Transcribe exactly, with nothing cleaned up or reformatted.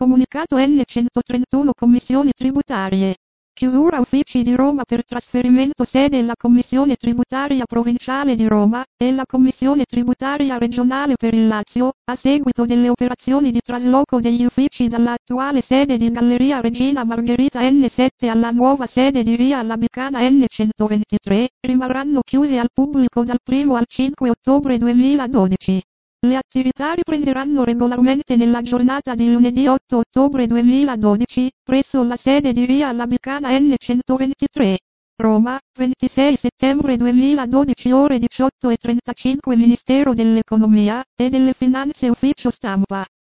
Comunicato N centotrentuno Commissioni tributarie. Chiusura uffici di Roma per trasferimento sede la Commissione tributaria provinciale di Roma e la Commissione tributaria regionale per il Lazio, a seguito delle operazioni di trasloco degli uffici dall'attuale sede di Galleria Regina Margherita N sette alla nuova sede di Via Labicana N centoventitré, rimarranno chiusi al pubblico dal primo al cinque ottobre duemiladodici. Le attività riprenderanno regolarmente nella giornata di lunedì otto ottobre duemiladodici, presso la sede di Via Labicana N centoventitré. Roma, ventisei settembre duemiladodici ore diciotto e trentacinque Ministero dell'Economia e delle Finanze Ufficio Stampa.